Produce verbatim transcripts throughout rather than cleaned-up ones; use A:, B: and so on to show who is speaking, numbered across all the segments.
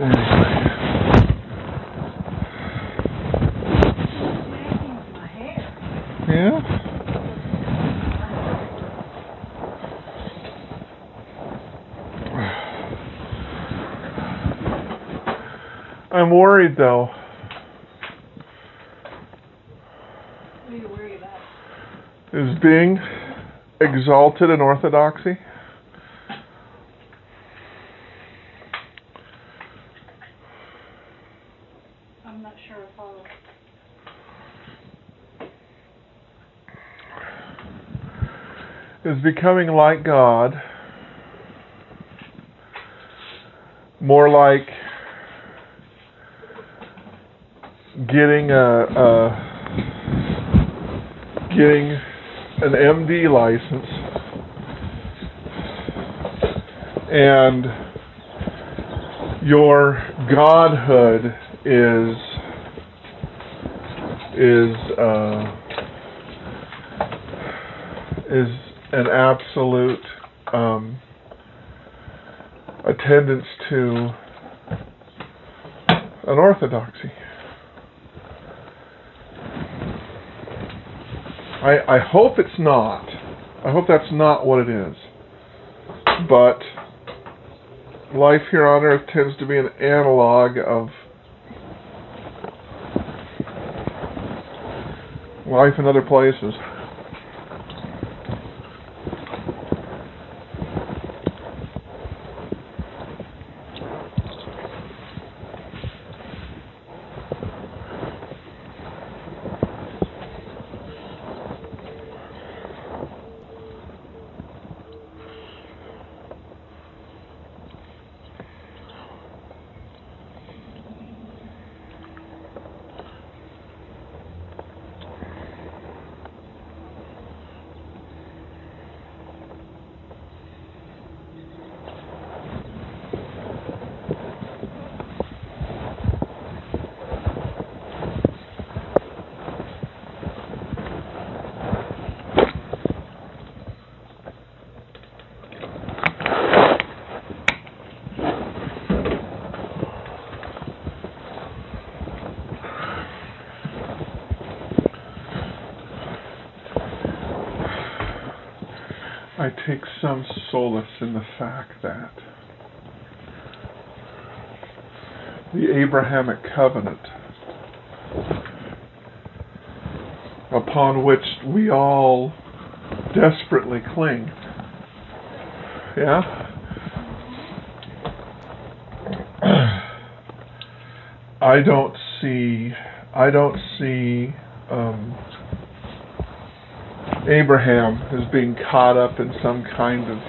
A: Yeah? I'm worried though.
B: What are you worried about?
A: Is being exalted in orthodoxy?
B: I'm not sure I follow.
A: Is becoming like God more like getting a, a getting an M D license and your godhood is is uh, is an absolute um, attendance to an orthodoxy. I, I hope it's not. I hope that's not what it is. But life here on earth tends to be an analog of life in other places. I take some solace in the fact that the Abrahamic covenant, upon which we all desperately cling, yeah? I don't see, I don't see um, Abraham as being caught up in some kind of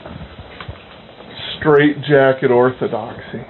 A: straitjacket orthodoxy.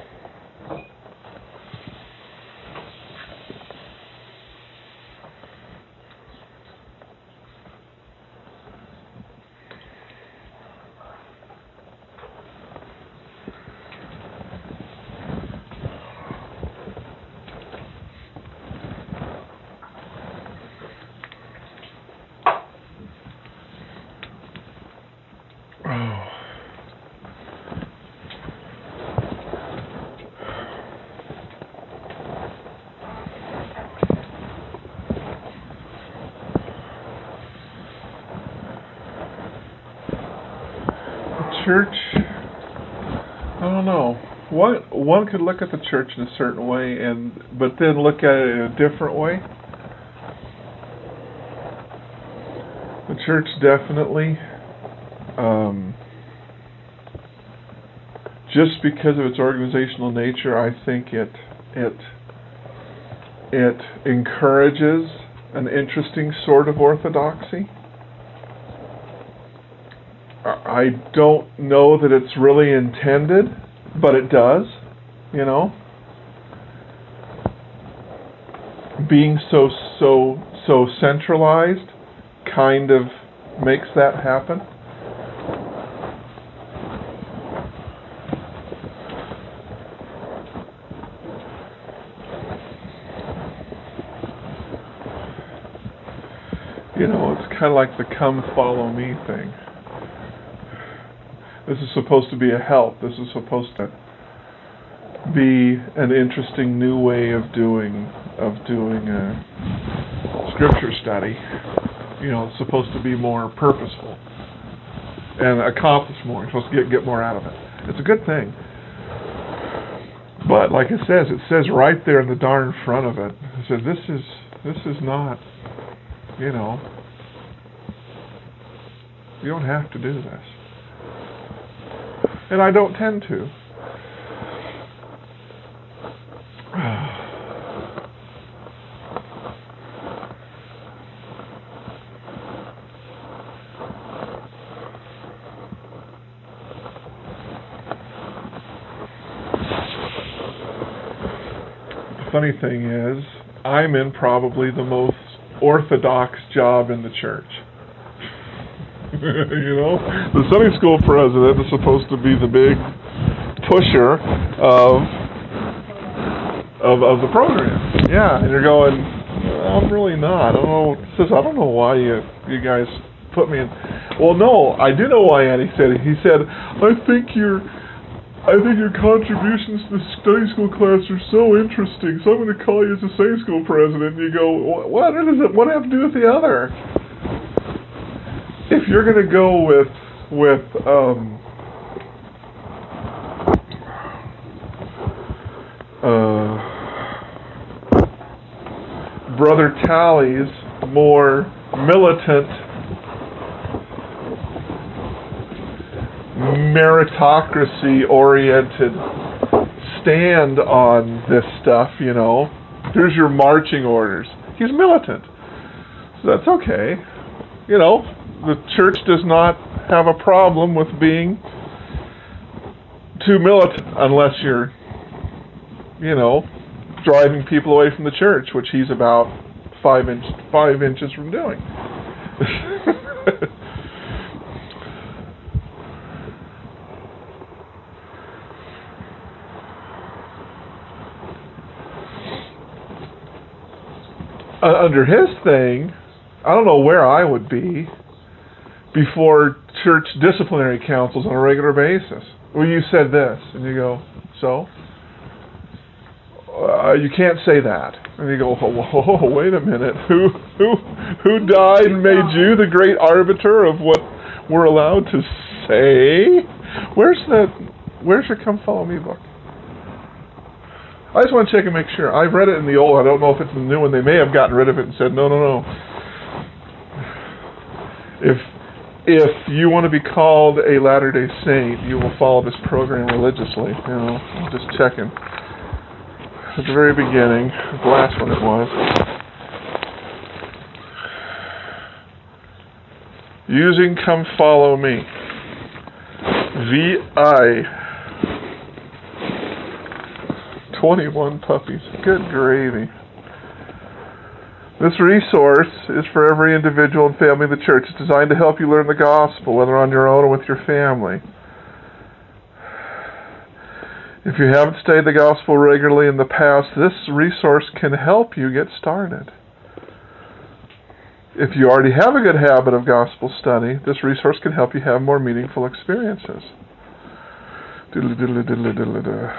A: Church, I don't know. One one could look at the church in a certain way, and but then look at it in a different way. The church definitely, um, just because of its organizational nature, I think it it it encourages an interesting sort of orthodoxy. I don't know that it's really intended, but it does, you know. Being so so so centralized kind of makes that happen. You know, it's kind of like the come follow me thing. This is supposed to be a help. This is supposed to be an interesting new way of doing of doing a scripture study. You know, it's supposed to be more purposeful and accomplish more. You're supposed to get get more out of it. It's a good thing. But like it says, it says right there in the darn front of it. It says this is this is not, you know, you don't have to do this. And I don't tend to. The funny thing is, I'm in probably the most orthodox job in the church. You know, the Sunday school president is supposed to be the big pusher of of of the program. Yeah, and you're going, I'm really not. I don't know. Says I don't know why you you guys put me in. Well, no, I do know why Andy said it. He said, I think your I think your contributions to the Sunday school class are so interesting, so I'm going to call you as the Sunday school president. And you go, what? What does it? What have to do with the other? If you're going to go with with um, uh, Brother Talley's more militant, meritocracy-oriented stand on this stuff, you know, here's your marching orders. He's militant, so that's okay, you know. The church does not have a problem with being too militant unless you're, you know, driving people away from the church, which he's about five inch five inches from doing. uh, under his thing, I don't know where I would be before church disciplinary councils on a regular basis. Well, you said this, and you go, so? Uh, you can't say that. And you go, whoa, whoa, wait a minute. Who who who died and made you the great arbiter of what we're allowed to say? Where's the where's your Come Follow Me book? I just want to check and make sure. I've read it in the old. I don't know if it's in the new one. They may have gotten rid of it and said, no, no, no. If If you want to be called a Latter-day Saint, you will follow this program religiously. You know, I'm just checking. At the very beginning, the last one it was. Using Come Follow Me. V I. twenty-one puppies. Good gravy. This resource is for every individual and family of the church. It's designed to help you learn the gospel, whether on your own or with your family. If you haven't studied the gospel regularly in the past, this resource can help you get started. If you already have a good habit of gospel study, this resource can help you have more meaningful experiences. Diddle diddle diddle diddle diddle.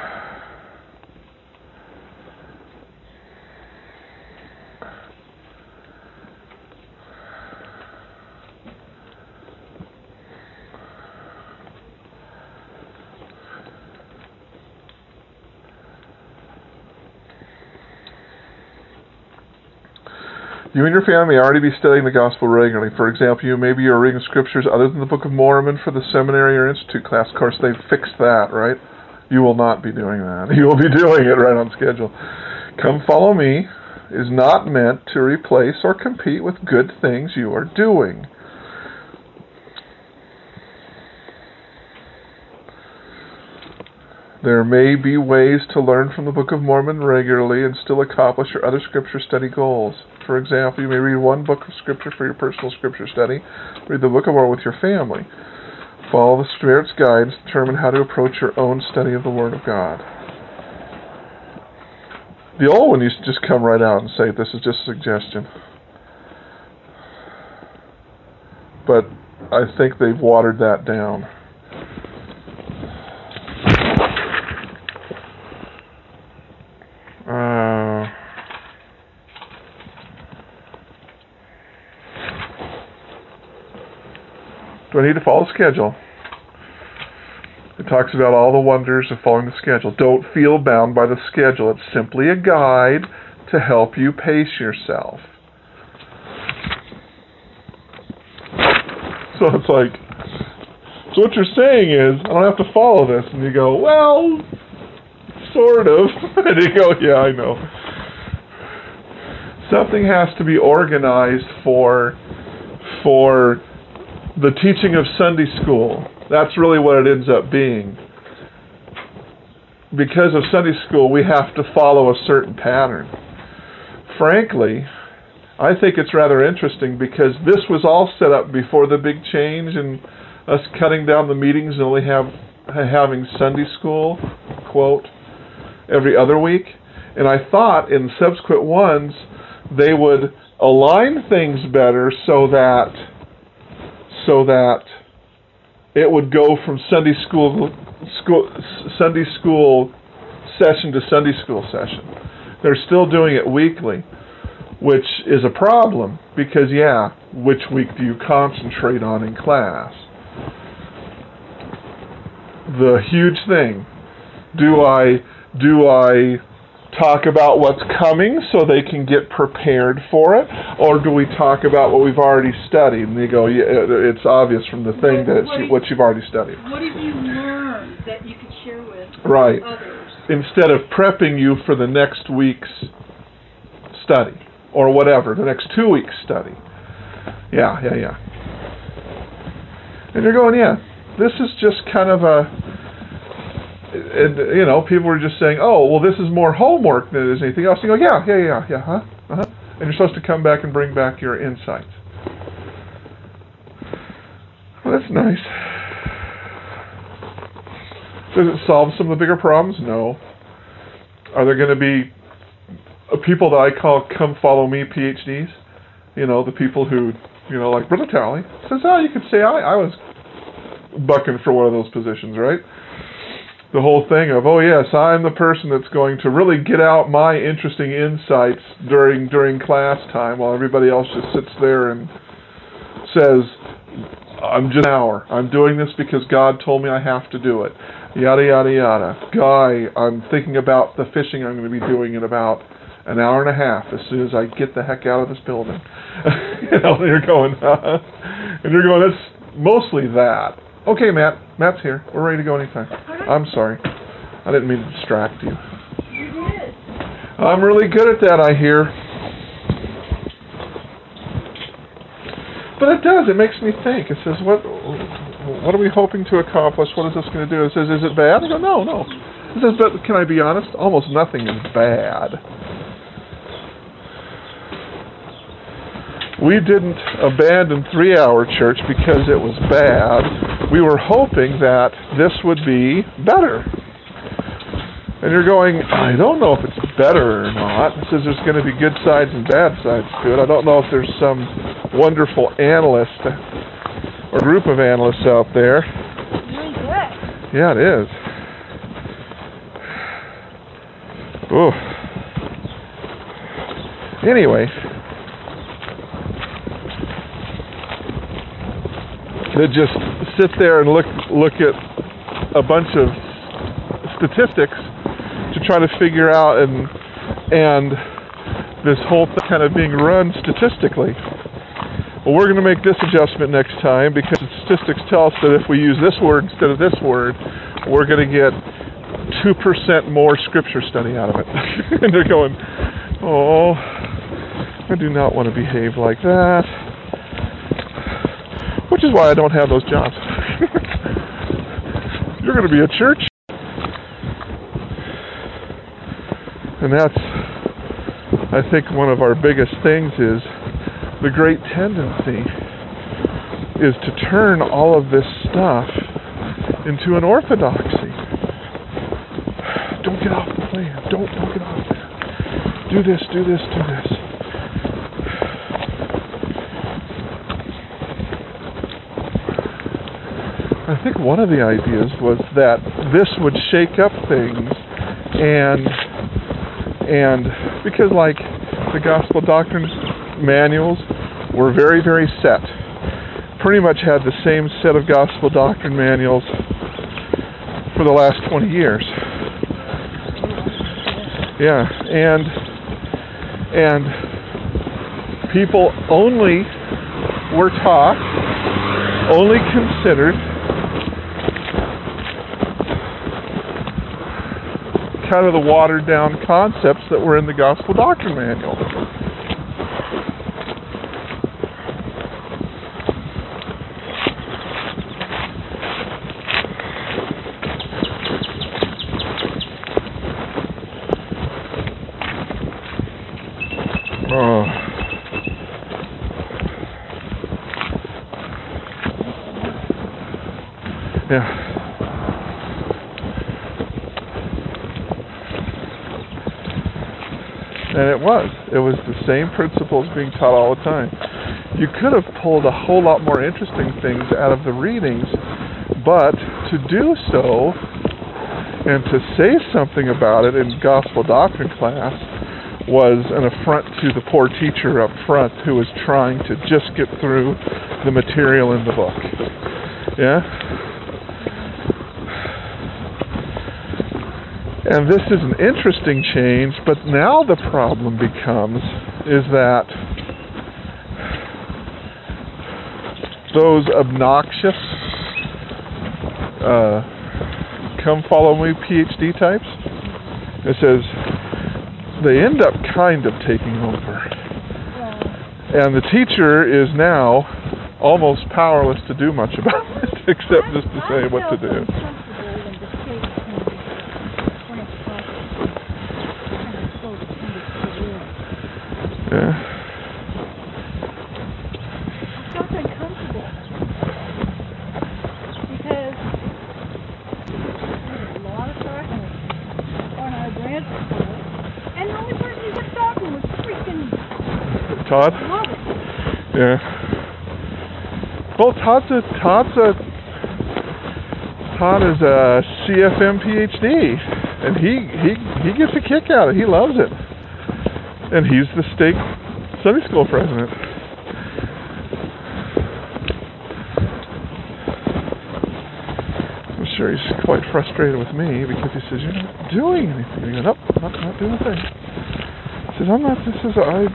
A: You and your family already be studying the gospel regularly. For example, you maybe you're reading scriptures other than the Book of Mormon for the seminary or institute class. Of course, they've fixed that, right? You will not be doing that. You will be doing it right on schedule. Come Follow Me is not meant to replace or compete with good things you are doing. There may be ways to learn from the Book of Mormon regularly and still accomplish your other scripture study goals. For example, you may read one book of scripture for your personal scripture study, read the Book of Mormon with your family. Follow the Spirit's guidance to determine how to approach your own study of the Word of God. The old one used to just come right out and say, this is just a suggestion. But I think they've watered that down. Do I need to follow the schedule? It talks about all the wonders of following the schedule. Don't feel bound by the schedule. It's simply a guide to help you pace yourself. So it's like, so what you're saying is, I don't have to follow this. And you go, well, sort of. And you go, yeah, I know. Something has to be organized for, for the teaching of Sunday school. That's really what it ends up being. Because of Sunday school, we have to follow a certain pattern. Frankly, I think it's rather interesting because this was all set up before the big change and us cutting down the meetings and only have having Sunday school, quote, every other week. And I thought in subsequent ones they would align things better so that so that it would go from Sunday school, school Sunday school session to Sunday school session. They're still doing it weekly, which is a problem because, yeah, which week do you concentrate on in class? The huge thing. Do I do I talk about what's coming so they can get prepared for it, or do we talk about what we've already studied? And they go, yeah, it's obvious from the thing that it's what you've already studied.
B: What have you learned that you could share with
A: right.
B: others? Instead
A: of prepping you for the next week's study, or whatever, the next two weeks' study. Yeah, yeah, yeah. And you're going, yeah, this is just kind of a... And, you know, people were just saying, oh, well, this is more homework than it is anything else. You go, yeah, yeah, yeah, yeah, huh? Uh-huh. And you're supposed to come back and bring back your insights. Well, that's nice. Does it solve some of the bigger problems? No. Are there going to be people that I call come follow me P H Ds? You know, the people who, you know, like Brother Talley says, oh, you could say I, I was bucking for one of those positions, right? The whole thing of, oh yes, I'm the person that's going to really get out my interesting insights during during class time while everybody else just sits there and says, I'm just an hour. I'm doing this because God told me I have to do it. Yada, yada, yada. Guy, I'm thinking about the fishing I'm going to be doing in about an hour and a half as soon as I get the heck out of this building. You know, and you're going, uh, and you're going, it's mostly that. Okay, Matt. Matt's here. We're ready to go anytime. I'm sorry. I didn't mean to distract you.
B: You did.
A: I'm really good at that, I hear. But it does. It makes me think. It says, what what are we hoping to accomplish? What is this going to do? It says, is it bad? I go, no, no. It says, but can I be honest? Almost nothing is bad. We didn't abandon three-hour church because it was bad. We were hoping that this would be better. And you're going, I don't know if it's better or not. It says there's going to be good sides and bad sides to it. I don't know if there's some wonderful analyst or group of analysts out there.
B: Really good.
A: Yeah, it is. Ooh. Anyway. They just sit there and look look at a bunch of statistics to try to figure out and and this whole thing kind of being run statistically. Well, we're going to make this adjustment next time because the statistics tell us that if we use this word instead of this word, we're going to get two percent more scripture study out of it. And they're going, oh, I do not want to behave like that. Which is why I don't have those jobs. You're going to be a church. And that's, I think, one of our biggest things is the great tendency is to turn all of this stuff into an orthodoxy. Don't get off the plan. Don't, don't get off there. Do this, do this, do this. I think one of the ideas was that this would shake up things and and because like the gospel doctrine manuals were very, very set. pretty much had the same set of gospel doctrine manuals for the last twenty years. Yeah, and and people only were taught, only considered kind of the watered down concepts that were in the gospel doctrine manual. Oh. Yeah. And it was. It was the same principles being taught all the time. You could have pulled a whole lot more interesting things out of the readings, but to do so and to say something about it in gospel doctrine class was an affront to the poor teacher up front who was trying to just get through the material in the book. Yeah? And this is an interesting change, but now the problem becomes is that those obnoxious uh, come follow me PhD types, it says they end up kind of taking over. And the teacher is now almost powerless to do much about it except just to say what to do. Yeah.
B: I felt uncomfortable because there's a lot of darkness on our branch school, and the only person who was talking was freaking
A: Todd?
B: love it.
A: Yeah. Well, Todd's a Todd's a Todd is a C F M PhD, and he he he gets a kick out of it. He loves it. And he's the stake Sunday school president. I'm sure he's quite frustrated with me because he says, "You're not doing anything." I go, "Nope, not, not doing a thing." He says, "I'm not, this is, I...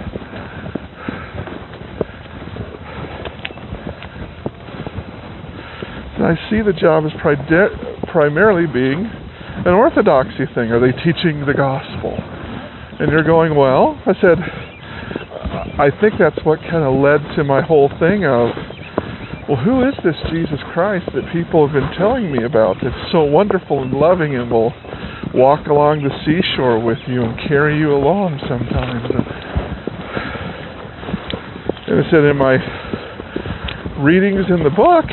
A: I see the job as pri- primarily being an orthodoxy thing. Are they teaching the gospel?" And you're going, well, I said, I think that's what kind of led to my whole thing of, well, who is this Jesus Christ that people have been telling me about that's so wonderful and loving and will walk along the seashore with you and carry you along sometimes? And I said, in my readings in the book,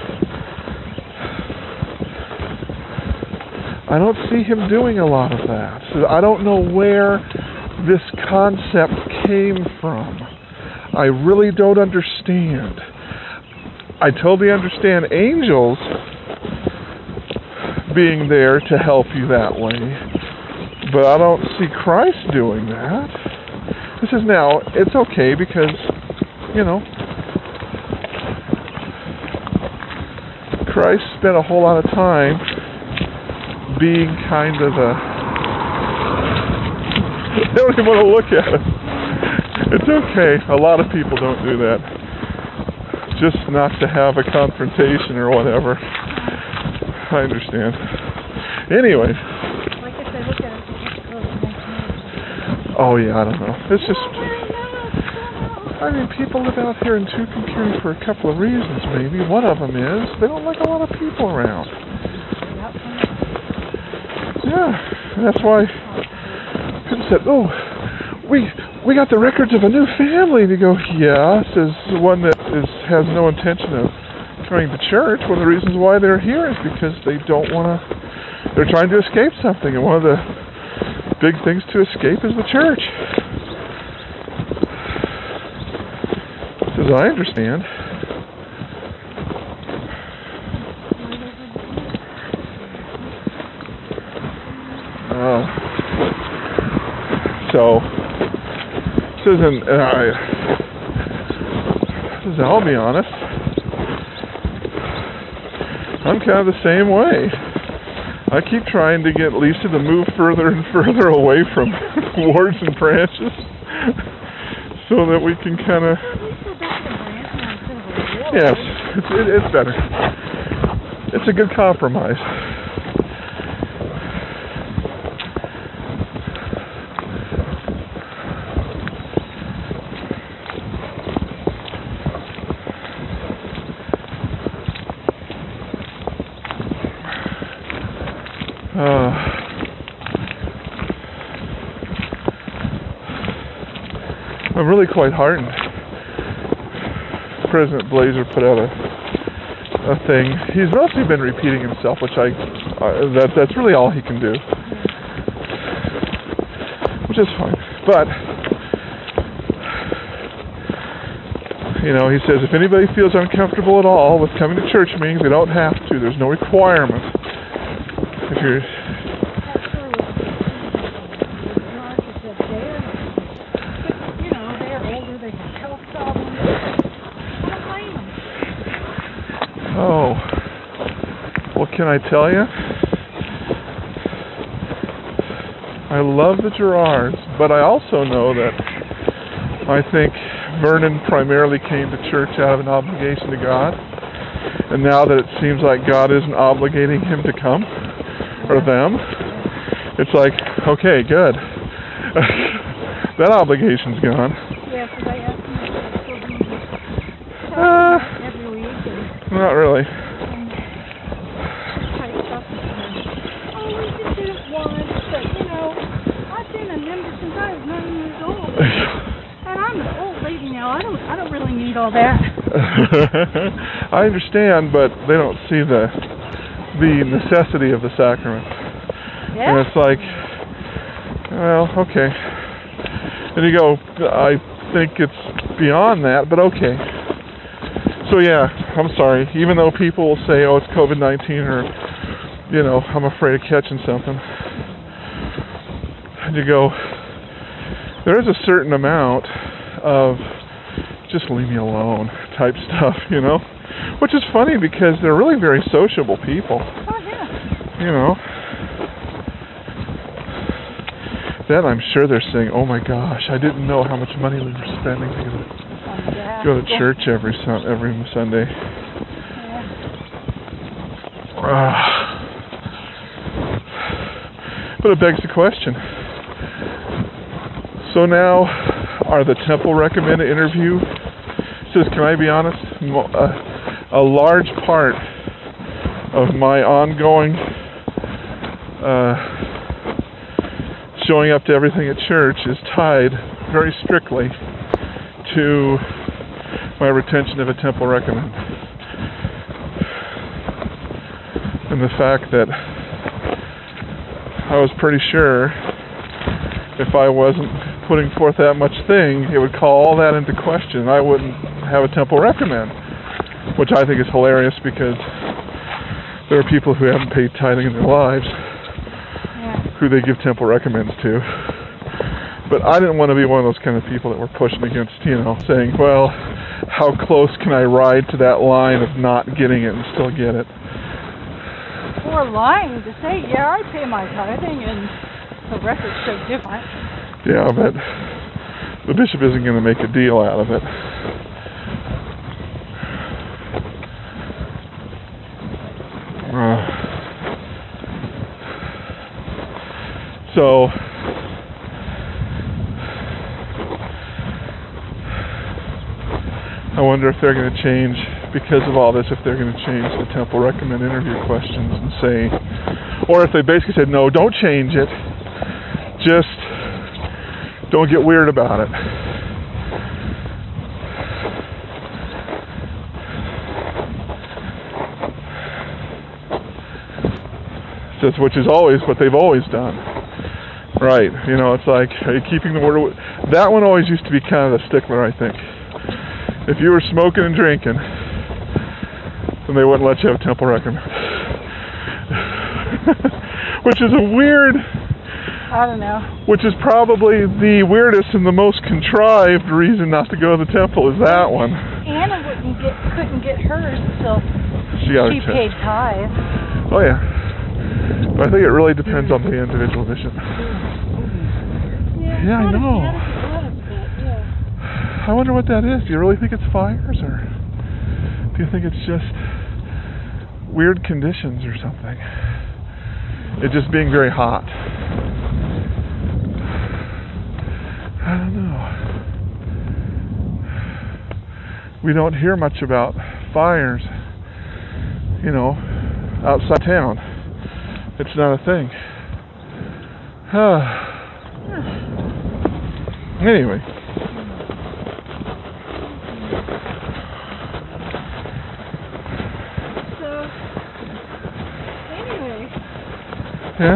A: I don't see him doing a lot of that. So I don't know where this concept came from. I really don't understand. I totally understand angels being there to help you that way, but I don't see Christ doing that. This is now, it's okay because, you know, Christ spent a whole lot of time being kind of a... I don't even want to look at it. It's okay. A lot of people don't do that. Just not to have a confrontation or whatever. I understand. Anyways.
B: Like I said, look at it.
A: Oh yeah, I don't know. It's just... I mean, people live out here in Tucumcari for a couple of reasons, maybe. One of them is they don't like a lot of people around. Yeah, and that's why people said, "Oh, we we got the records of a new family." And you go, "Yeah," says the one that is has no intention of coming to church. One of the reasons why they're here is because they don't want to. They're trying to escape something, and one of the big things to escape is the church. Says, I understand. Uh, so, says, and, and I, says, I'll be honest. I'm kind of the same way. I keep trying to get Lisa to move further and further away from wards and branches so that we can kind of... Yes, it's, it, it's better. It's a good compromise. Uh, I'm really quite heartened. President Blazer put out a a thing. He's mostly been repeating himself, which I uh, that that's really all he can do, which is fine. But you know, he says if anybody feels uncomfortable at all with coming to church meetings, they don't have to. There's no requirement. If you're Oh, what can I tell you? I love the Gerards, but I also know that I think Vernon primarily came to church out of an obligation to God, and now that it seems like God isn't obligating him to come, or them, it's like, okay, good. That obligation's gone.
B: Yeah, because I asked him if he was still
A: Uh,
B: every week. And
A: not really.
B: type stuff. Oh, we just did it once, but you know, I've been a member since I was nine years old, and I'm an old lady now. I don't, I don't really need all that.
A: I understand, but they don't see the the necessity of the sacrament.
B: Yeah.
A: And it's like, well, okay. And you go, I think it's beyond that, but okay. So yeah, I'm sorry. Even though people will say, oh, it's COVID nineteen, or, you know, I'm afraid of catching something. And you go, there is a certain amount of just leave me alone type stuff, you know? Which is funny because they're really very sociable people.
B: Oh, yeah.
A: You know? Then I'm sure they're saying, oh my gosh, I didn't know how much money we were spending to go to,
B: Yeah.
A: go to church every sun, every Sunday.
B: Yeah.
A: Uh, but it begs the question. So now, are the temple recommended interview? Says, can I be honest? A, a large part of my ongoing uh, showing up to everything at church is tied very strictly to my retention of a temple recommend. And the fact that I was pretty sure if I wasn't putting forth that much thing, it would call all that into question. I wouldn't have a temple recommend, which I think is hilarious because there are people who haven't paid tithing in their lives
B: Yeah.
A: who they give temple recommends to. But I didn't want to be one of those kind of people that were pushing against, you know, saying, well, how close can I ride to that line of not getting it and still get it?
B: Or lying to say, yeah, I pay my tithing, and the record's so different.
A: Yeah, but the bishop isn't going to make a deal out of it. Uh, so, I wonder if they're going to change, because of all this, if they're going to change the temple recommend interview questions and say, or if they basically said, no, don't change it, just don't get weird about it. Says, which is always what they've always done. Right, you know, it's like, are you keeping the word? That one always used to be kind of a stickler, I think. If you were smoking and drinking, then they wouldn't let you have a temple recommend. Which is a weird...
B: I don't know.
A: Which is probably the weirdest and the most contrived reason not to go to the temple is that one.
B: Anna wouldn't get, couldn't couldn't get hers until
A: she, got
B: she
A: her
B: paid
A: test.
B: tithe.
A: Oh yeah. But I think it really depends on the individual bishop.
B: Yeah,
A: Yeah, I
B: not
A: know.
B: as bad as it was, but yeah.
A: I wonder what that is. Do you really think it's fires, or do you think it's just weird conditions or something? It just being very hot. I don't know. We don't hear much about fires, you know, outside town. It's not a thing. Anyway.
B: So, anyway.
A: Yeah?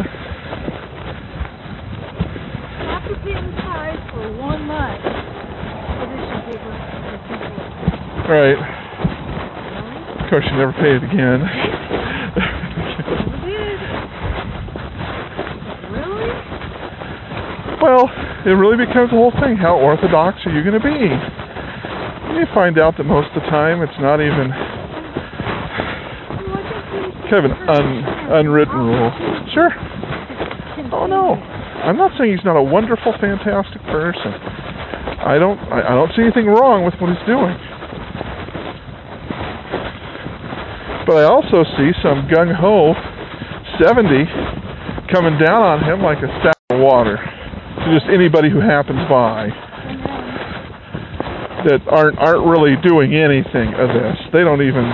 B: After paying tithe for one month, what did she give us the people?
A: Right.
B: Really?
A: Of course, you never pay it again.
B: Never did. Really?
A: Well, it really becomes the whole thing. How orthodox are you going to be? And you find out that most of the time it's not even kind of an un, unwritten rule. Sure. Oh no, I'm not saying he's not a wonderful, fantastic person. I don't, I, I don't see anything wrong with what he's doing. But I also see some gung-ho seventy coming down on him like a sack of water to just anybody who happens by that aren't aren't really doing anything of this. They don't even.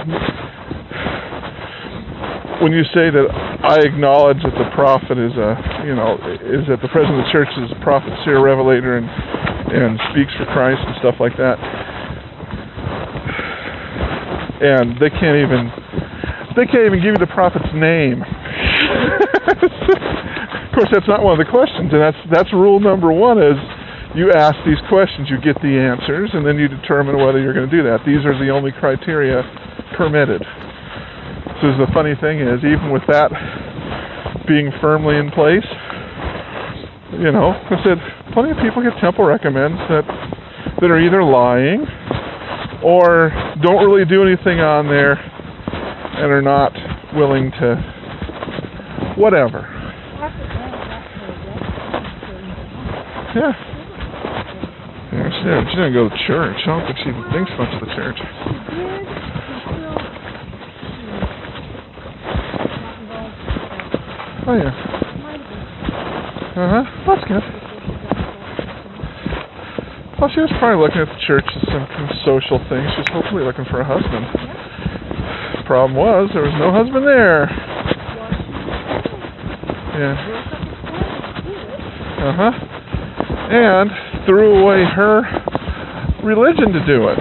A: When you say that I acknowledge that the prophet is a, you know, is that the president of the church is a prophet, seer, revelator, and and speaks for Christ and stuff like that, and they can't even they can't even give you the prophet's name. Of course, that's not one of the questions, and that's that's rule number one: is you ask these questions, you get the answers, and then you determine whether you're going to do that. These are the only criteria permitted. So the funny thing is, even with that being firmly in place, you know, I said plenty of people get temple recommends that that are either lying or don't really do anything on there and are not willing to whatever. Yeah. Yeah, she didn't, she didn't go to church. I don't think she even thinks much of the church. Oh, yeah. Uh-huh. That's good. Well, she was probably looking at the church as some kind of social thing. She was hopefully looking for a husband. The problem was, there was no husband there. Yeah. Uh-huh. And threw away her religion to do it.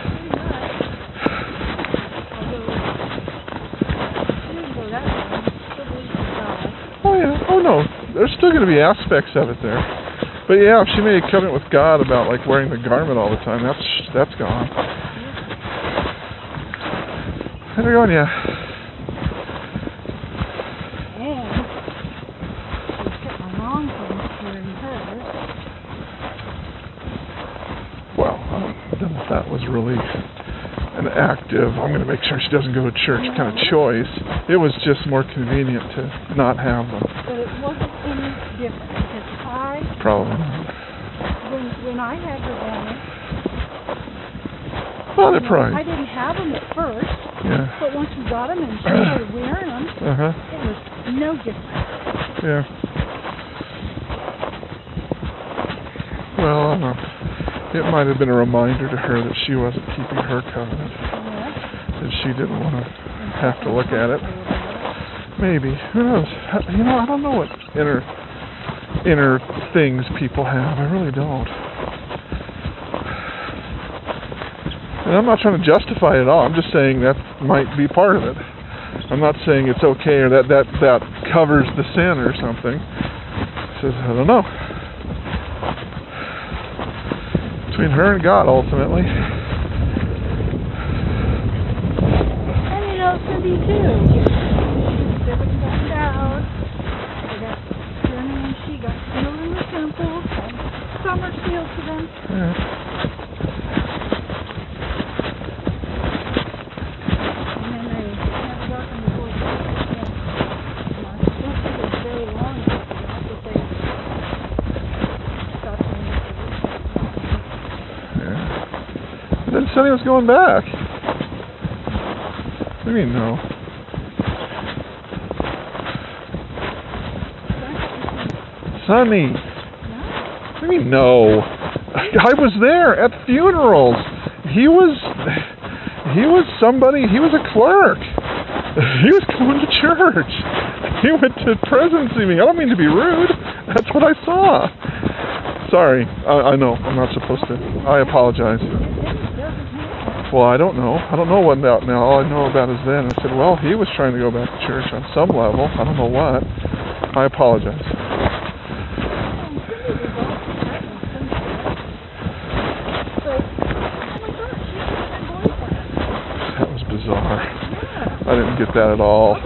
A: Oh, yeah. Oh, no. There's still going to be aspects of it there. But, yeah, if she made a covenant with God about, like, wearing the garment all the time, that's that's gone. And they're going, yeah. Well, I don't know if that was really an active, I'm going to make sure she doesn't go to church kind of choice. It was just more convenient to not have them.
B: But it wasn't any different because I...
A: Probably not.
B: When, when I had the garment,
A: well, they're probably...
B: I didn't have them at first.
A: Yeah.
B: But once we got them and she started wearing them,
A: uh-huh.
B: it was no different.
A: Yeah. Well, I don't know. It might have been a reminder to her that she wasn't keeping her covenant. Yeah. That she didn't want to have to look at it. Maybe. Who knows? You know, I don't know what inner inner things people have. I really don't. And I'm not trying to justify it at all. I'm just saying that might be part of it. I'm not saying it's okay or that that, that covers the sin or something. It says, I don't know. Between her and God, ultimately.
B: And you know, Cindy too. Everything got down. They got Jenny and she got sealed in the temple. And some are sealed to them.
A: Yeah. said he was going back. What do you mean, no? Sonny. What do you mean, no? I was there at funerals. He was, he was somebody, he was a clerk. He was going to church. He went to presidency meeting. I don't mean to be rude. That's what I saw. Sorry. I, I know. I'm not supposed to. I apologize. Well, I don't know. I don't know what about now. All I know about is then. I said, well, he was trying to go back to church on some level. I don't know what. I apologize. That was bizarre. I didn't get that at all.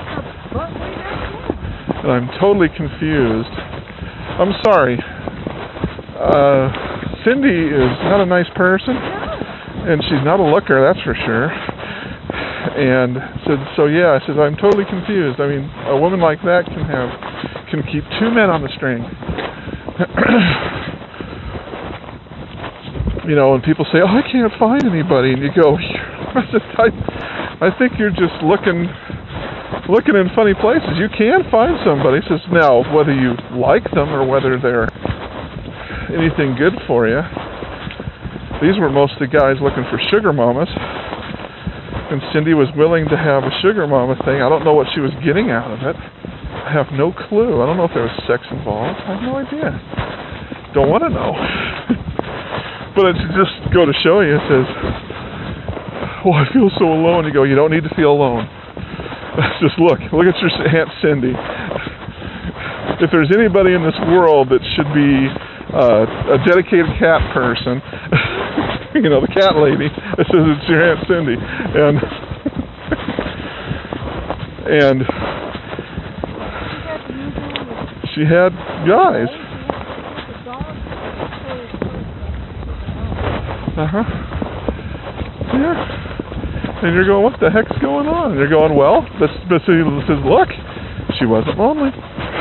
A: And I'm totally confused. I'm sorry. Uh, Cindy is not a nice person, and she's not a looker, that's for sure. And said, so yeah, I said, I'm totally confused. I mean, a woman like that can have, can keep two men on the string. You know, and people say, oh, I can't find anybody, and you go, I said, I, I think you're just looking, looking in funny places. You can find somebody. He says, now, whether you like them or whether they're anything good for you. These were mostly guys looking for sugar mamas, and Cindy was willing to have a sugar mama thing. I don't know what she was getting out of it. I have no clue. I don't know if there was sex involved. I have no idea. Don't want to know. But it's just go to show you. It says, oh, I feel so alone. You go, you don't need to feel alone. Just look. Look at your Aunt Cindy. If there's anybody in this world that should be uh, a dedicated cat person, you know, the cat lady, it says it's your Aunt Cindy. And and she had guys. Uh-huh. Yeah. And you're going, what the heck's going on? And you're going, well, this, this says, look, she wasn't lonely.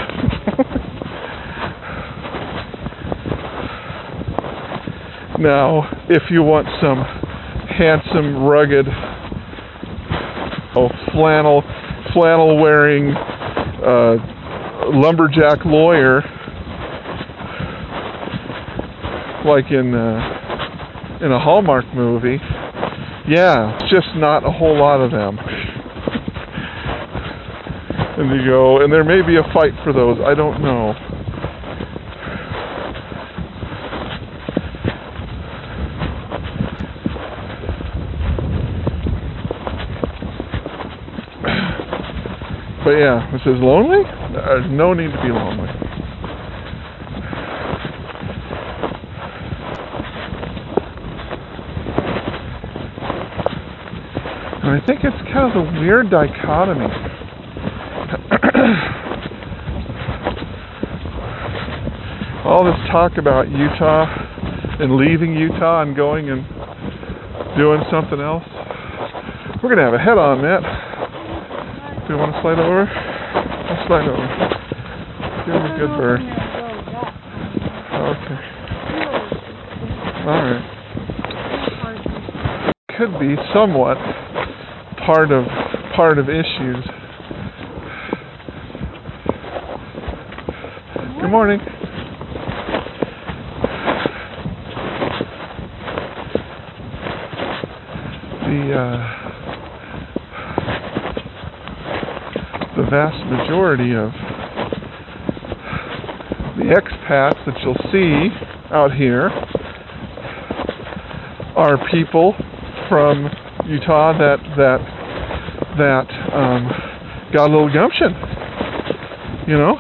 A: Now, if you want some handsome, rugged, oh, flannel, flannel-wearing, uh, lumberjack lawyer, like in, uh, in a Hallmark movie, yeah, just not a whole lot of them. And you go, and there may be a fight for those, I don't know. But yeah, it says lonely? There's no need to be lonely. And I think it's kind of a weird dichotomy. All this talk about Utah and leaving Utah and going and doing something else. We're going to have a head-on, Matt. Do you want to slide over? I'll slide over. Give him a good berth. Okay. Alright. Could be somewhat part of part of issues. Good morning. The uh, the vast majority of the expats that you'll see out here are people from Utah that that that um, got a little gumption, you know,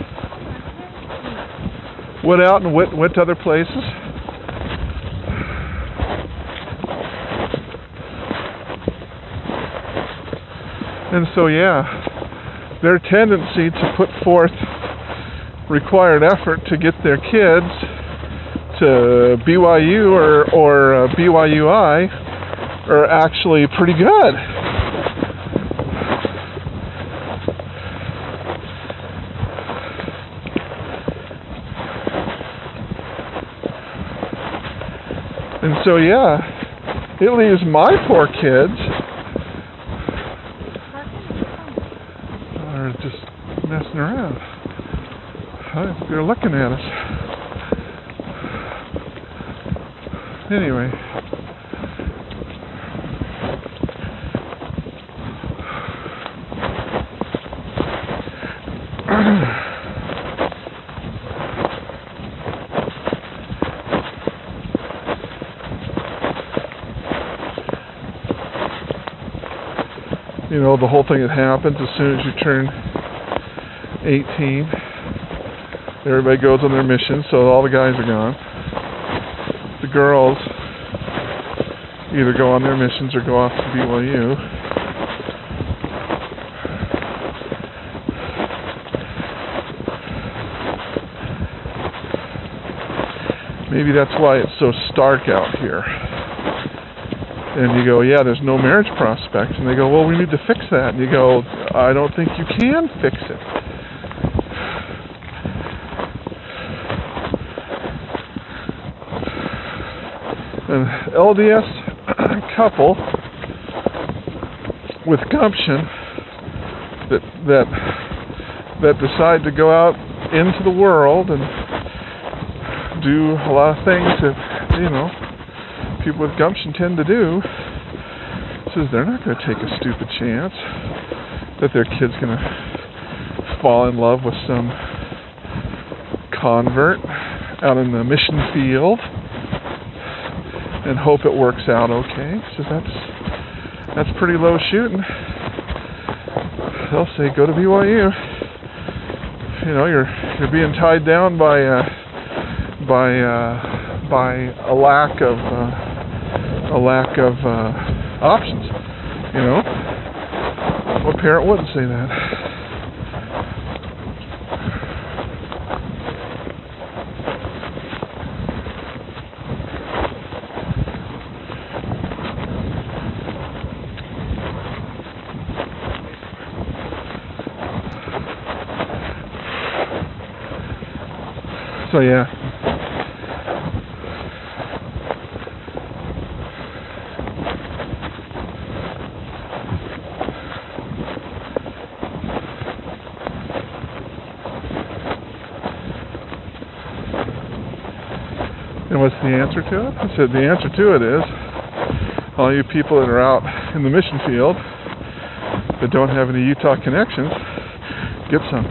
A: went out and went went to other places. And so, yeah, their tendency to put forth required effort to get their kids to B Y U or, or uh, B Y U I are actually pretty good. And so, yeah, It leaves my poor kids are just messing around. They're looking at us. Anyway. You know, the whole thing that happens as soon as you turn eighteen. Everybody goes on their mission, so all the guys are gone. The girls either go on their missions or go off to B Y U. Maybe that's why it's so stark out here. And you go, yeah, there's no marriage prospect. And they go, well, we need to fix that. And you go, I don't think you can fix it. An L D S couple with gumption that that that decide to go out into the world and do a lot of things that, you know, people with gumption tend to do, says they're not going to take a stupid chance that their kid's going to fall in love with some convert out in the mission field and hope it works out okay. Says that's that's pretty low shooting. They'll say go to B Y U. You know, you're you're being tied down by uh, by uh, by a lack of uh, a lack of uh, options. You know, what parent wouldn't say that? So yeah. And what's the answer to it? I said the answer to it is all you people that are out in the mission field that don't have any Utah connections, get some.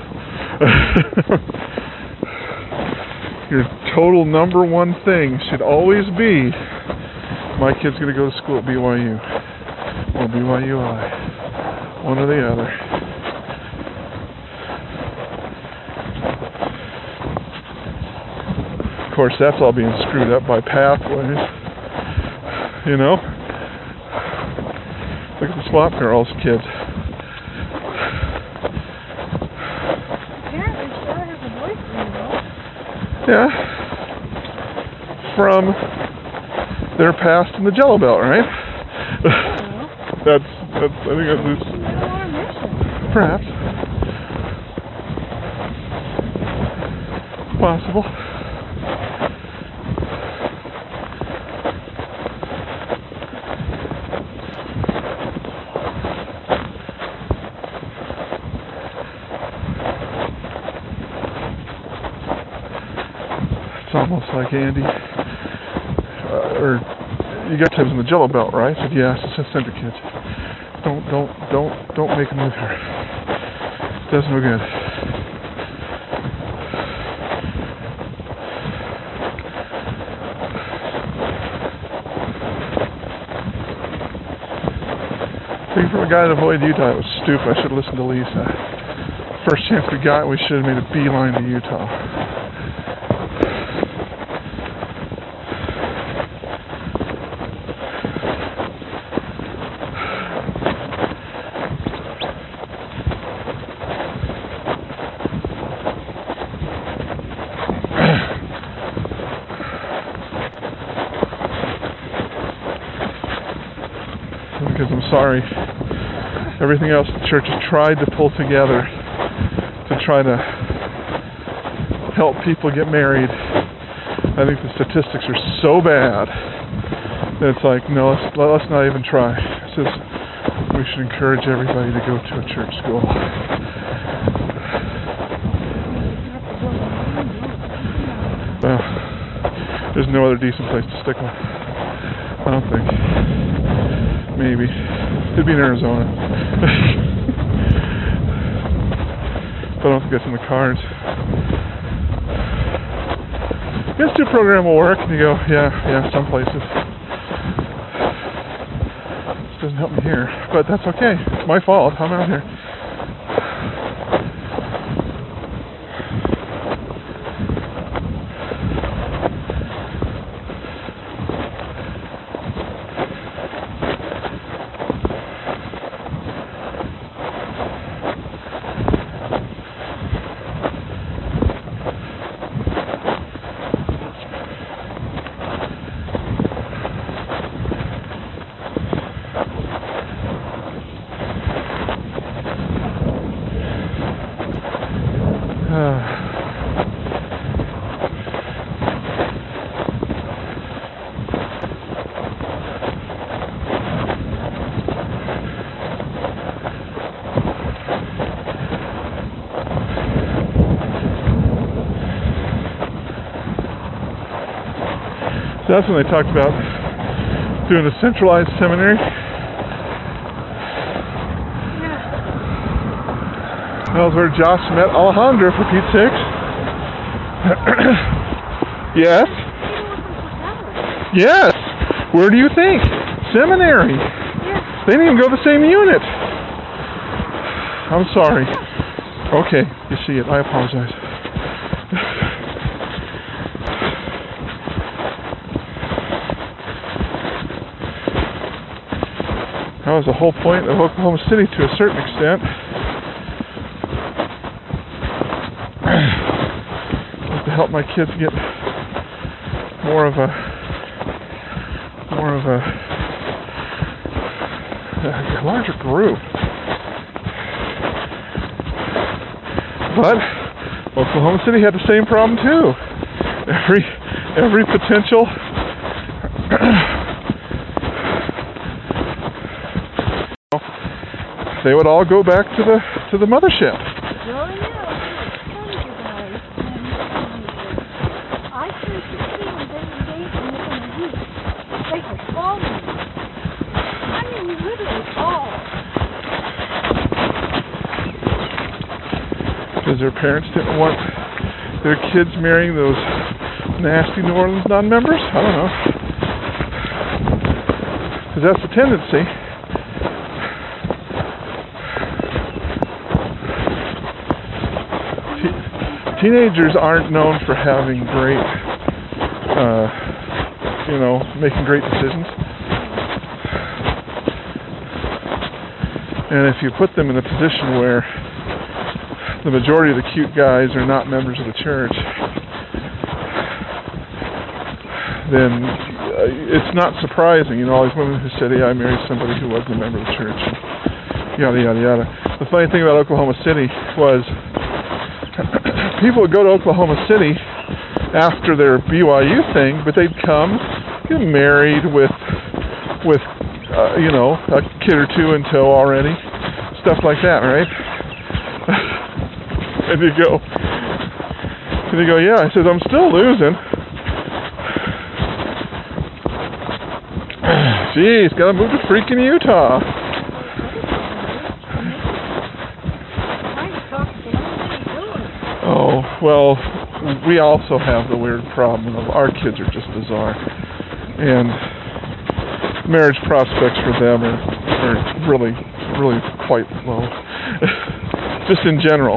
A: Your total number one thing should always be, my kid's going to go to school at B Y U or B Y U I, one or the other. Of course, that's all being screwed up by pathways, you know? Look at the Swamp Girls kids.
B: Apparently, Star has a boyfriend, though.
A: Yeah. From their past in the Jello Belt, right? that's, that's, I think that's this. Perhaps. Possible. It's almost like Andy, uh, or you got times in the Jello Belt, right? I said, yeah, it's a center kids. Don't, don't, don't, don't make a move here. It does no good. Speaking from a guy that avoided Utah, it was stupid. I should have listened to Lisa. First chance we got, we should have made a beeline to Utah. Because I'm sorry, everything else the church has tried to pull together to try to help people get married, I think the statistics are so bad And it's like, no, let's, let's not even try. It says we should encourage everybody to go to a church school. Well, there's no other decent place to stick one. I don't think. Maybe. Could be in Arizona. But I don't think that's in the cards. The Institute program will work, and you go, yeah, yeah, some places. This doesn't help me here, but that's okay. It's my fault. I'm out here. So that's when they talked about doing a centralized seminary. Yeah. That was where Josh met Alejandra, for Pete's sake. Yes. Yes. Where do you think? Seminary. Yeah. They didn't even go to the same unit. I'm sorry. Okay, you see it. I apologize. That was the whole point of Oklahoma City to a certain extent. Was to help my kids get more of a more of a, a larger group. But Oklahoma City had the same problem too. Every every potential they would all go back to the to the mothership.
B: Well, yeah, I turned sixteen and they engaged in within a week. They had all of me. I mean, literally all.
A: Because their parents didn't want their kids marrying those nasty New Orleans non-members? I don't know. Because that's the tendency. Teenagers aren't known for having great, uh, you know, making great decisions. And if you put them in a position where the majority of the cute guys are not members of the church, then uh, it's not surprising. You know, all these women who said, hey, I married somebody who wasn't a member of the church, yada, yada, yada. The funny thing about Oklahoma City was people would go to Oklahoma City after their B Y U thing, but they'd come, get married with, with uh, you know, a kid or two in tow already, stuff like that, right? And you go, and you go, yeah. I says, I'm still losing. Geez, gotta move to freaking Utah. Oh, well, we also have the weird problem of our kids are just bizarre. And marriage prospects for them are, are really, really quite low. Just in general.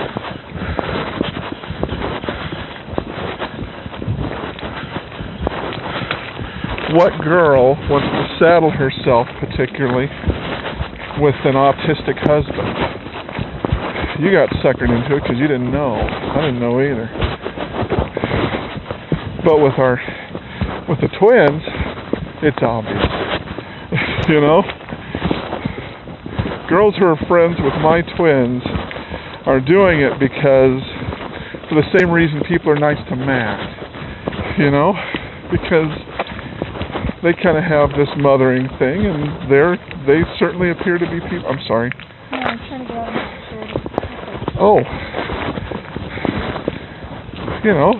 A: What girl wants to saddle herself, particularly, with an autistic husband? You got suckered into it because you didn't know. I didn't know either. But with our, with the twins, it's obvious. You know? Girls who are friends with my twins are doing it because, for the same reason people are nice to Matt. You know? Because they kind of have this mothering thing, and they're they certainly appear to be people. I'm sorry.
B: No, I'm trying to get out of my store.
A: Oh, you know,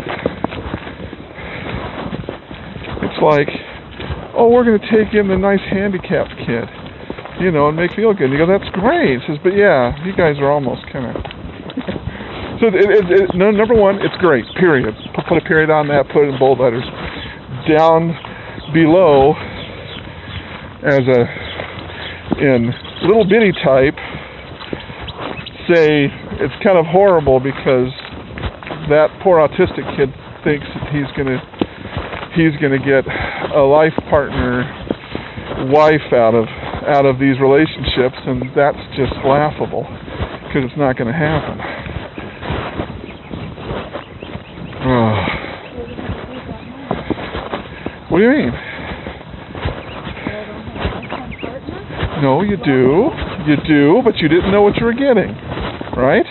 A: it's like, oh, we're going to take in the nice handicapped kid, you know, and make feel good. And you go, that's great. He says, but yeah, you guys are almost kind of. So it, it, it, no, number one, it's great. Period. Put, put a period on that. Put it in bold letters. Down below, as a in little bitty type, say it's kind of horrible because that poor autistic kid thinks that he's gonna he's gonna get a life partner, wife out of out of these relationships, and that's just laughable because it's not going to happen. Oh. What do you mean? No, you do. You do, but you didn't know what you were getting, right?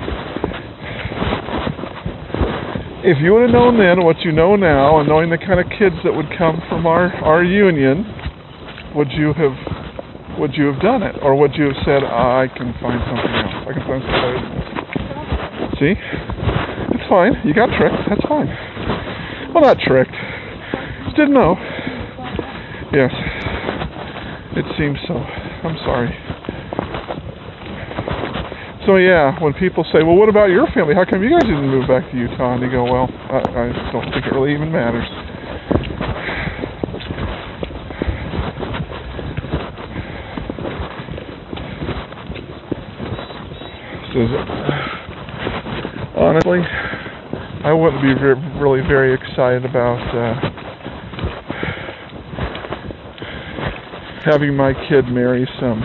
A: If you would have known then what you know now, and knowing the kind of kids that would come from our, our union, would you have would you have done it? Or would you have said, oh, I can find something else. I can find something else. See? It's fine. You got tricked. That's fine. Well, not tricked. Just didn't know. Yes. It seems so. I'm sorry. So yeah, when people say, well, what about your family? How come you guys didn't move back to Utah? And you go, well, I, I don't think it really even matters. Says, honestly, I wouldn't be re really very excited about uh, having my kid marry some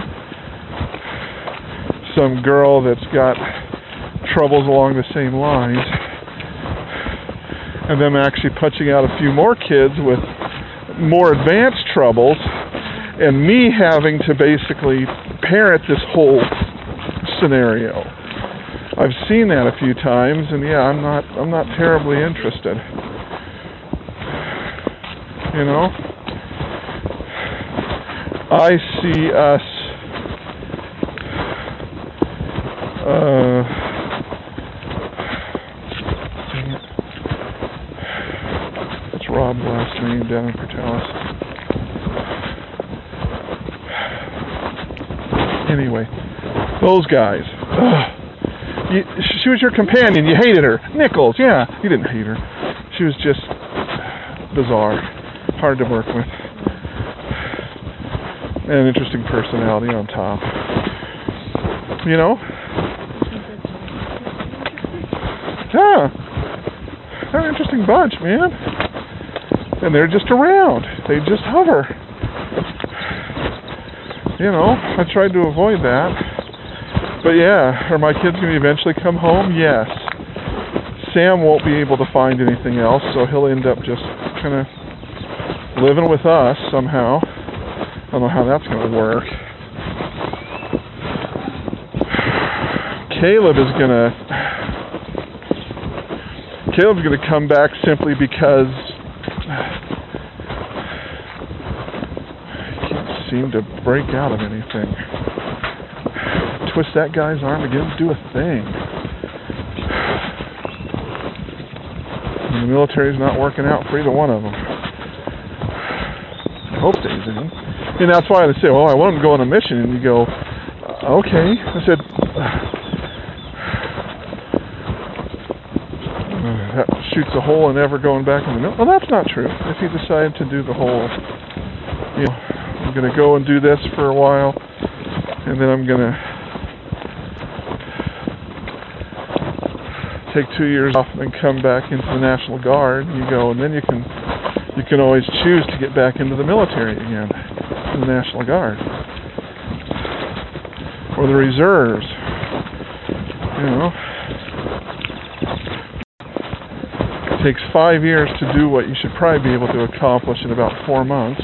A: some girl that's got troubles along the same lines, and them actually punching out a few more kids with more advanced troubles, and me having to basically parent this whole scenario. I've seen that a few times, and yeah, I'm not I'm not terribly interested. You know? I see us uh it's Rob's last name down in Portales. Anyway, those guys. Ugh. You, she was your companion. You hated her. Nichols, yeah. You didn't hate her. She was just bizarre. Hard to work with. And an interesting personality on top. You know? Yeah. They're an interesting bunch, man. And they're just around. They just hover. You know, I tried to avoid that. But yeah, are my kids going to eventually come home? Yes. Sam won't be able to find anything else, so he'll end up just kind of living with us somehow. I don't know how that's going to work. Caleb is going to... Caleb's going to come back simply because he can't seem to break out of anything. Twist that guy's arm again, do a thing. And the military's not working out for either one of them. I hope they do. And that's why I say, well, I want him to go on a mission. And you go, uh, okay. I said, uh, that shoots a hole and never going back in the middle. Well, that's not true. If he decided to do the whole, you know, I'm going to go and do this for a while, and then I'm going to take two years off and then come back into the National Guard. You go, and then you can you can always choose to get back into the military again, the National Guard, or the reserves. You know, it takes five years to do what you should probably be able to accomplish in about four months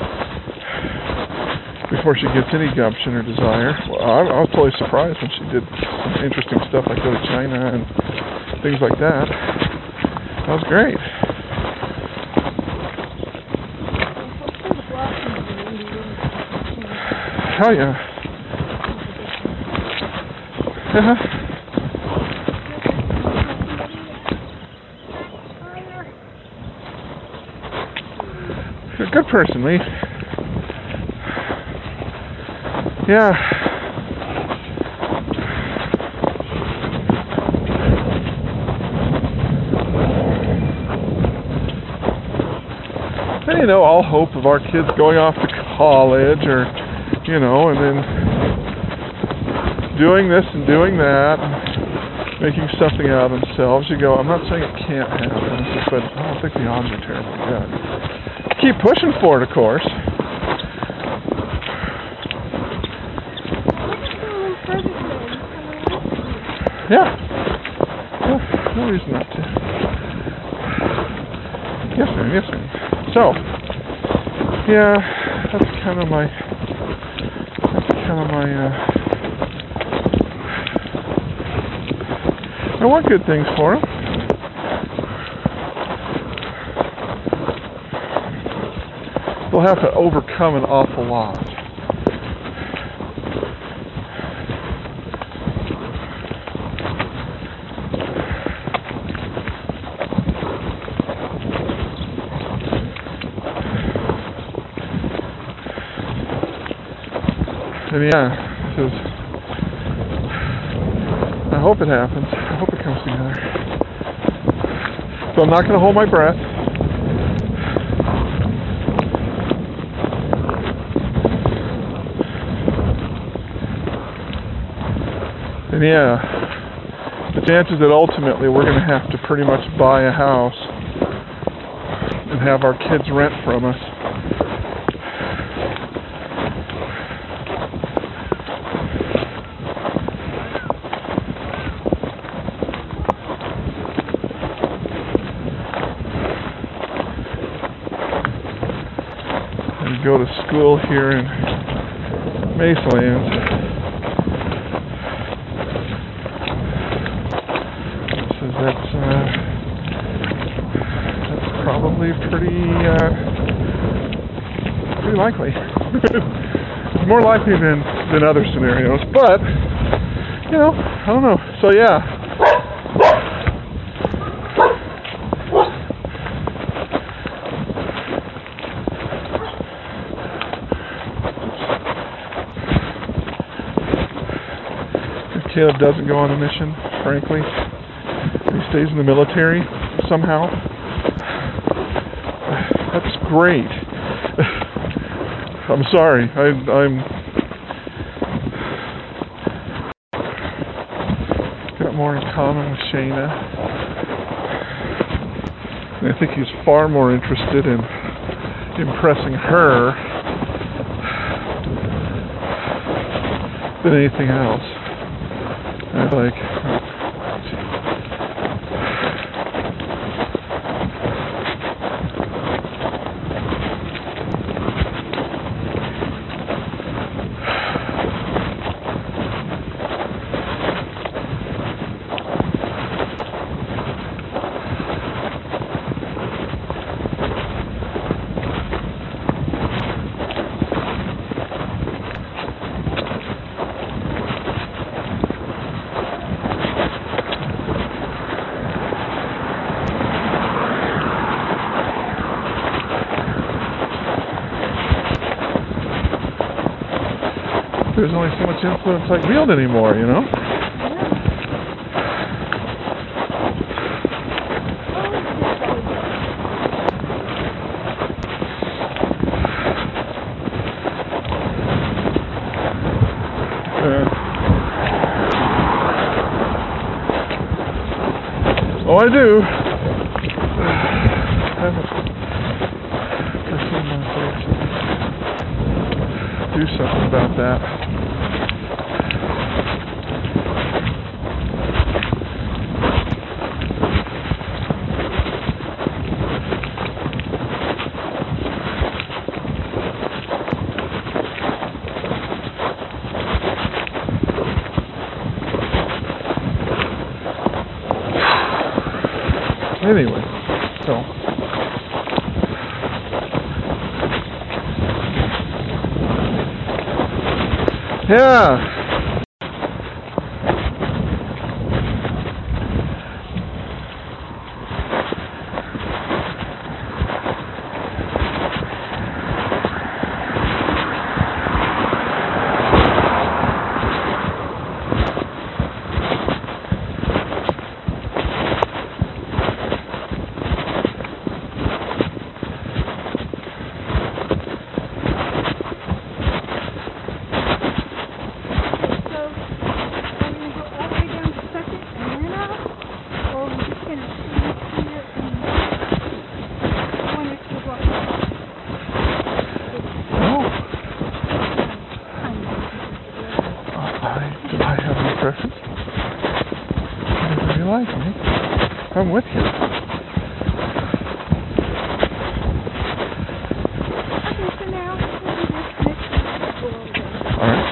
A: before she gets any gumption or desire. Well, I, I was totally surprised when she did some interesting stuff like go to China and things like that. That was great. Oh yeah. Uh-huh. You're a good person, Lee. Yeah. And, you know, all hope of our kids going off to college or, you know, and then doing this and doing that and making something out of themselves. You go, I'm not saying it can't happen, but I don't think the odds are terribly good. Keep pushing for it, of course. Yeah. Yeah. No reason not to. Yes, ma'am. Yes, ma'am. So, yeah, that's kind of my, that's kind of my, uh, I want good things for him. They'll have to overcome an awful lot. And yeah, says, I hope it happens. I hope it comes together. So I'm not going to hold my breath. And yeah, the chances that ultimately we're going to have to pretty much buy a house and have our kids rent from us. And go to school here in Maceland. So that's uh, that's probably pretty uh, pretty likely. It's more likely than than other scenarios, but you know, I don't know. So yeah. Caleb doesn't go on a mission, frankly. He stays in the military somehow. That's great. I'm sorry. I, I'm got more in common with Shayna. And I think he's far more interested in impressing her than anything else. I like. There's only so much influence I can wield anymore, you know? Uh, oh, I do. Do something about that. Anyway, so Yeah. I'm with you.
B: Okay, so now we'll do this next week.
A: All right.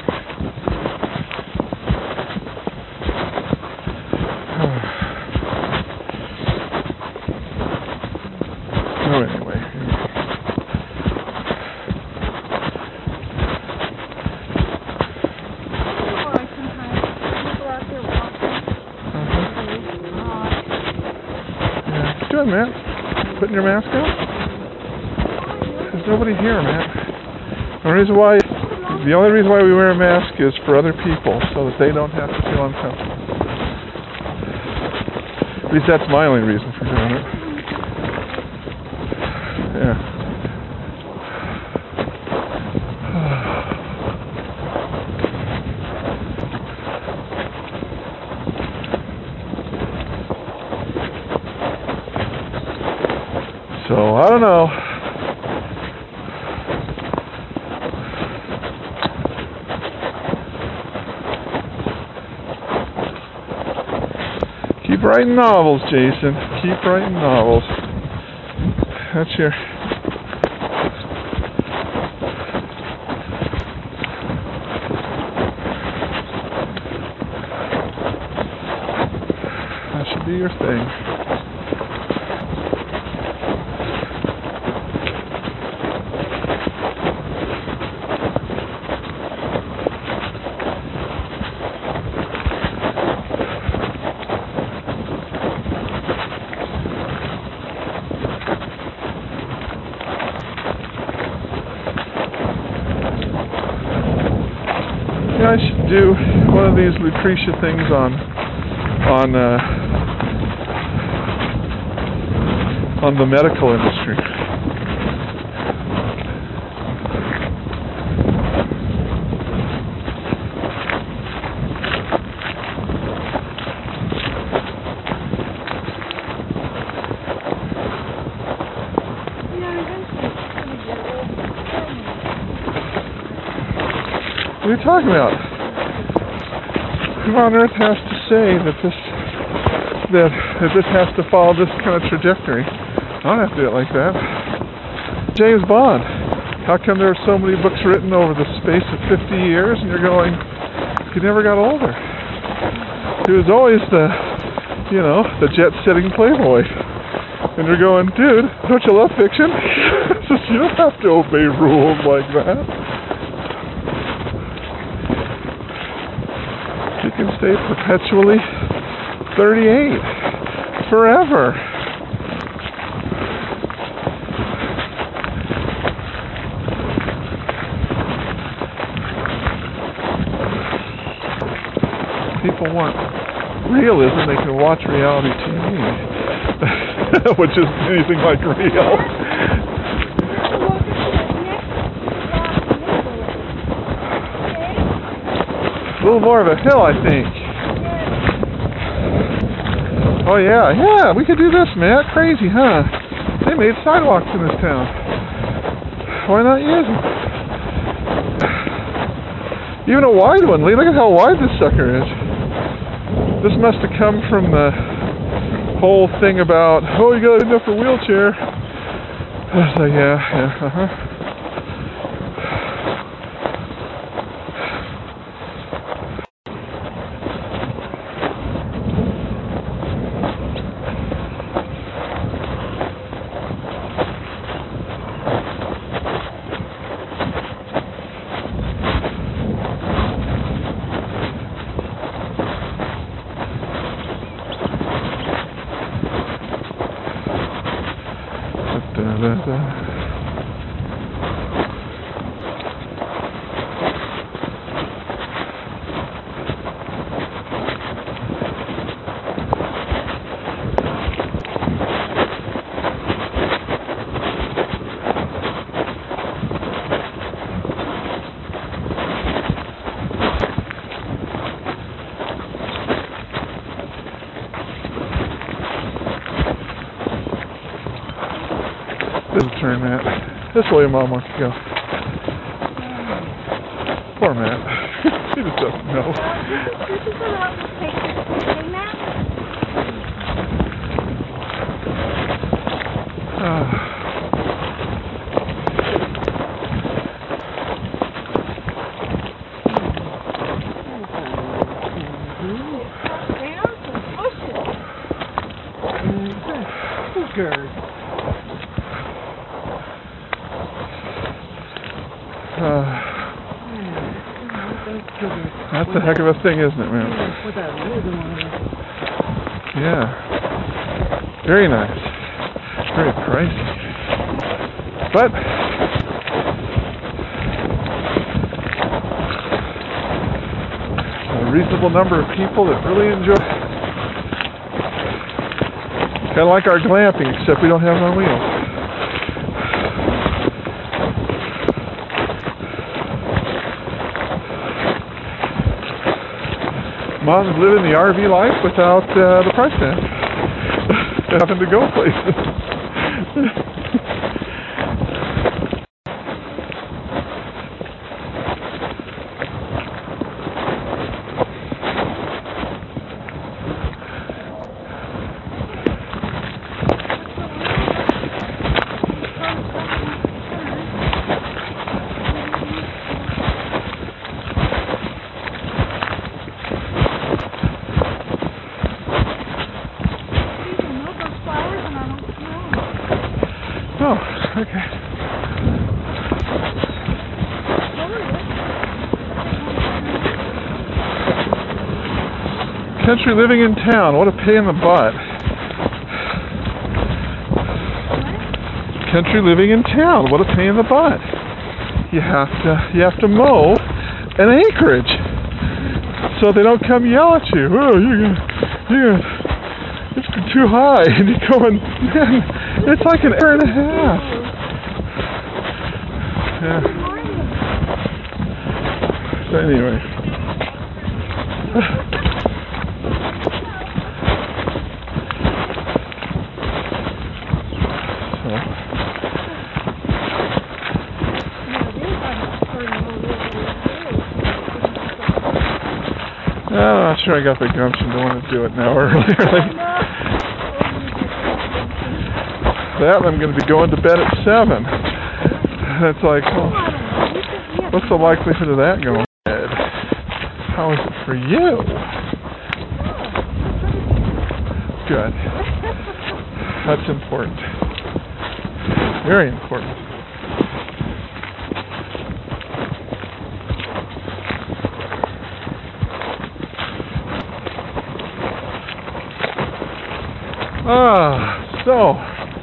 A: No, anyway.
B: Or sometimes people out there walking.
A: Yeah. What you doing, Matt? Putting your mask on? There's nobody here, Matt. The reason why, the only reason why we wear a mask is for other people, so that they don't have to feel uncomfortable. At least that's my only reason for doing it. Yeah. So, I don't know. Keep writing novels, Jason. Keep writing novels. That's your... That should be your thing. I should do one of these Lucretia things on on uh, on the medical industry. What are you talking about? Who on earth has to say that this that that this has to follow this kind of trajectory? I don't have to do it like that. James Bond. How come there are so many books written over the space of fifty years, and you're going, he never got older. He was always the, you know, the jet-setting playboy. And you're going, dude, don't you love fiction? You don't have to obey rules like that. You can stay perpetually thirty-eight. Forever. People want realism, they can watch reality T V. Which isn't anything like real. A little more of a hill, I think. Oh yeah, yeah, we could do this, man. Crazy, huh? They made sidewalks in this town. Why not use them? Even a wide one. Look at how wide this sucker is. This must have come from the whole thing about, oh, you got enough for a wheelchair. So yeah, yeah, uh-huh. uh, this is turn, Matt. This way Mom wants to go. Poor Matt. He just doesn't know.
B: Well, this is, this is what I would take this okay, Matt?
A: Uh,
B: Down some bushes.
C: Good.
A: uh, that's a heck of a thing, isn't it, man?
C: With that rhythm on it.
A: Yeah. Very nice. Very pricey. But a reasonable number of people that really enjoy it. Kind of like our glamping, except we don't have it on wheels. Mom's living the R V life without uh, the price tag. Having to go places. Oh, okay. Country living in town. What a pain in the butt. Country living in town. What a pain in the butt. You have to you have to mow an acreage so they don't come yell at you. Oh, you're gonna, you're gonna, it's too high, and you're going, man, it's like an hour and a half. Yeah. So anyway. I'm not sure I got the gumption to want to do it now early. That I'm going to be going to bed at seven. It's like, well, what's the likelihood of that going bed? How is it for you? Good. That's important. Very important. Ah, so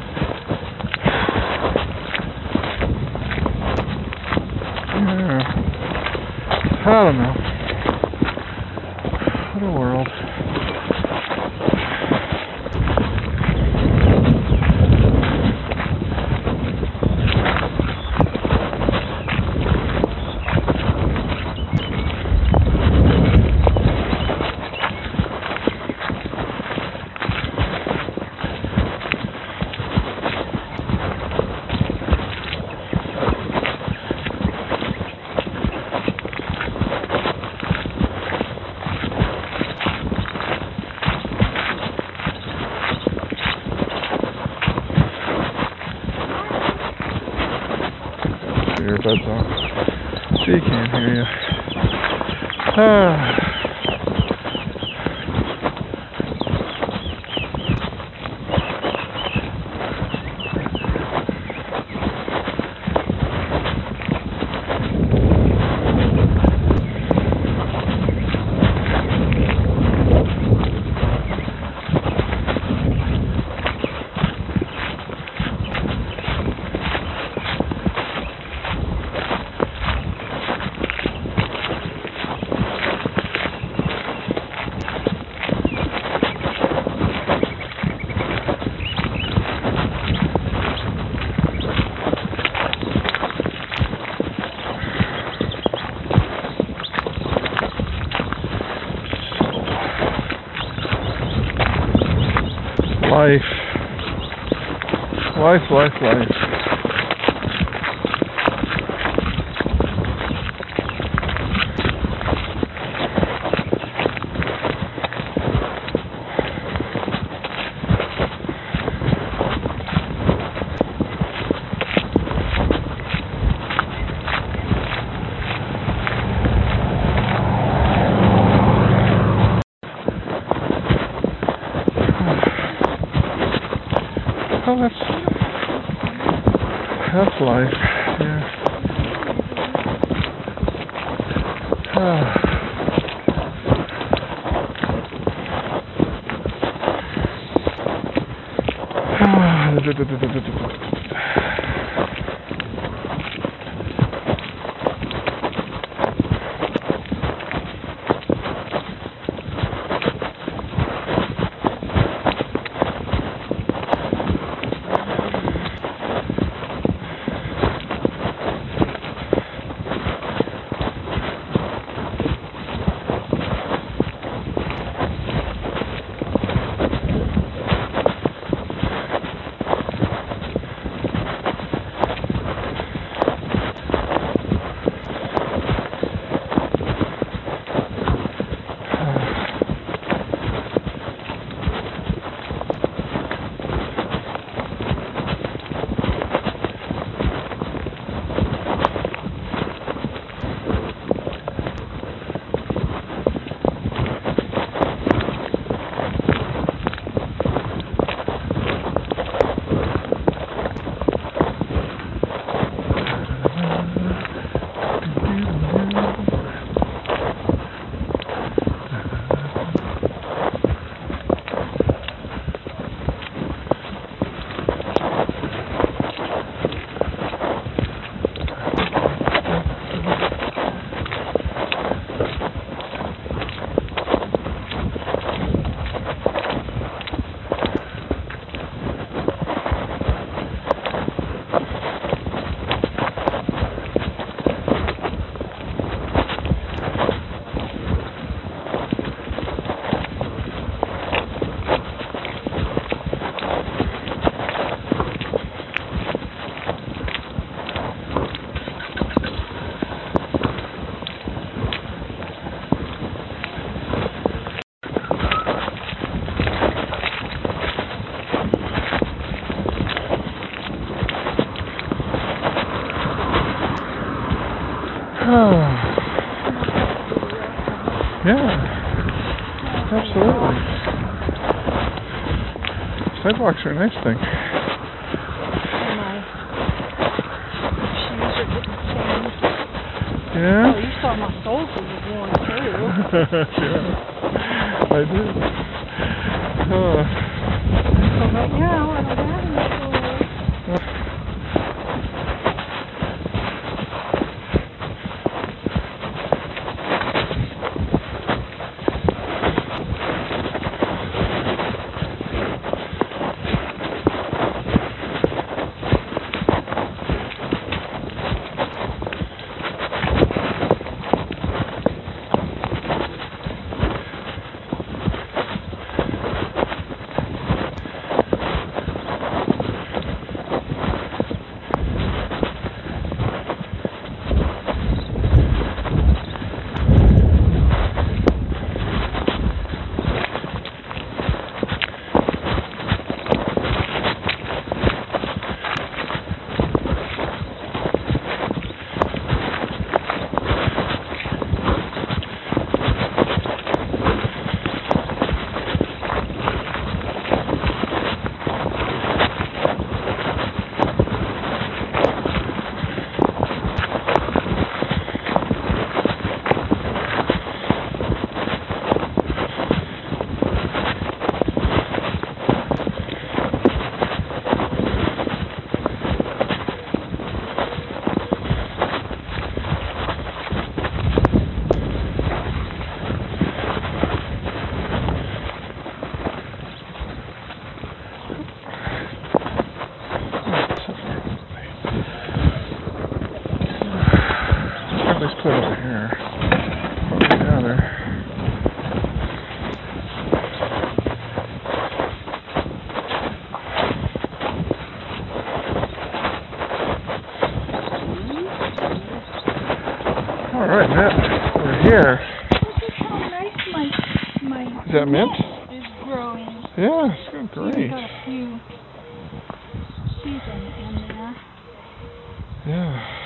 A: yeah, I don't know. What a world. Earbuds on. She can't hear you. Ah. Life. Life, life, life. Oh, that's that's life. Yeah. Ah. Yeah, absolutely. Sidewalks are a nice thing.
B: My shoes are getting changed.
A: Yeah?
B: Oh, you saw my soles was worn too.
A: Yeah, I did. Uh,
B: So right now, I don't have any soles.
A: All right, Matt, we're here.
B: Look at how nice my my
A: Is that mint?
B: is growing.
A: Yeah, it's good, great.
B: Even got a few season in there.
A: Yeah.